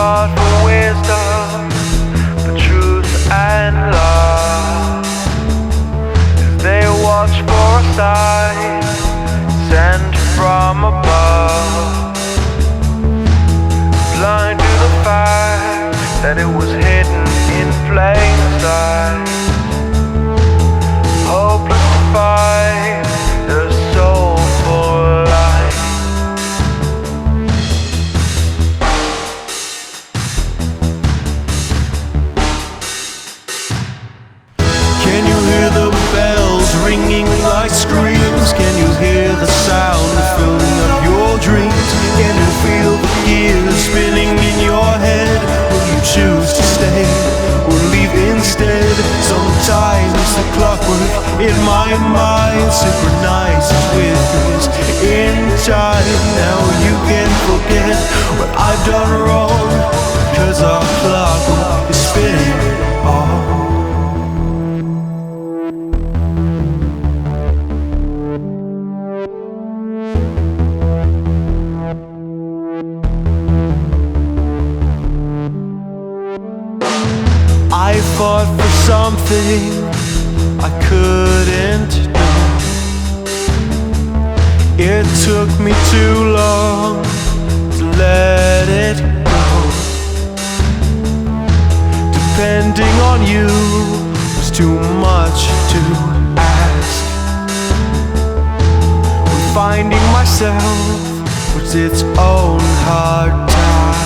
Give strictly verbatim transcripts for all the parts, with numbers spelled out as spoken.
fought for wisdom, for truth and love. As they watch for a sign sent from above, blind to the fact that it was hidden in plain sight, hopeless to find their soul for life. Can you hear the bells ringing like screams? Can you hear the sound filling up your dreams? Can you feel the gears spinning in your head? Will you choose to stay or leave instead? Sometimes the clockwork in my mind synchronizes with yours in time. Now you can forget what I've done wrong, 'cause our clockwork is spinning on. I fought for something I couldn't know. It took me too long to let it go. Depending on you was too much to ask. When finding myself was its own hard task.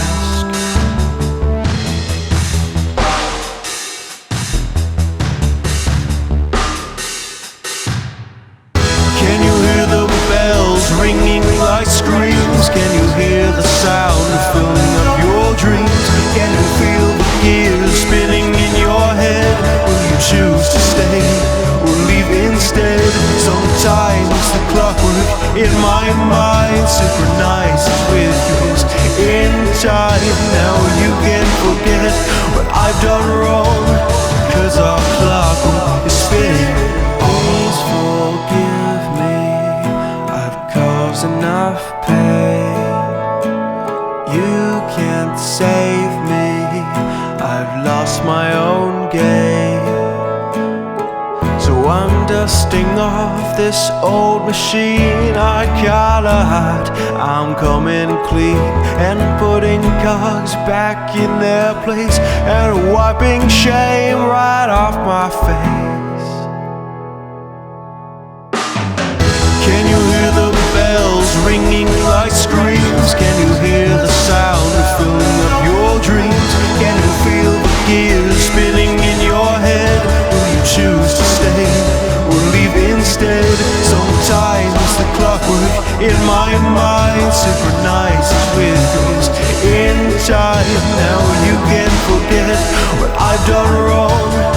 Ringing like screams, can you hear the sound filling up your dreams? Can you feel the gears spinning in your head? Will you choose to stay or leave instead? Sometimes the clockwork in my mind synchronizes with yours in time. Now you can forget what I've done wrong, 'cause our clockwork is spinning. Please forgive me, enough pain. You can't save me, I've lost my own game. So I'm dusting off this old machine I call a heart. I'm coming clean and putting cogs back in their place, and wiping shame right off my face. Can you hear the bells ringing like screams? Can you hear the sound filling up your dreams? Can you feel the gears spinning in your head? Will you choose to stay or leave instead? Sometimes the clockwork in my mind synchronizes with yours in time. Now you can forget what I've done wrong,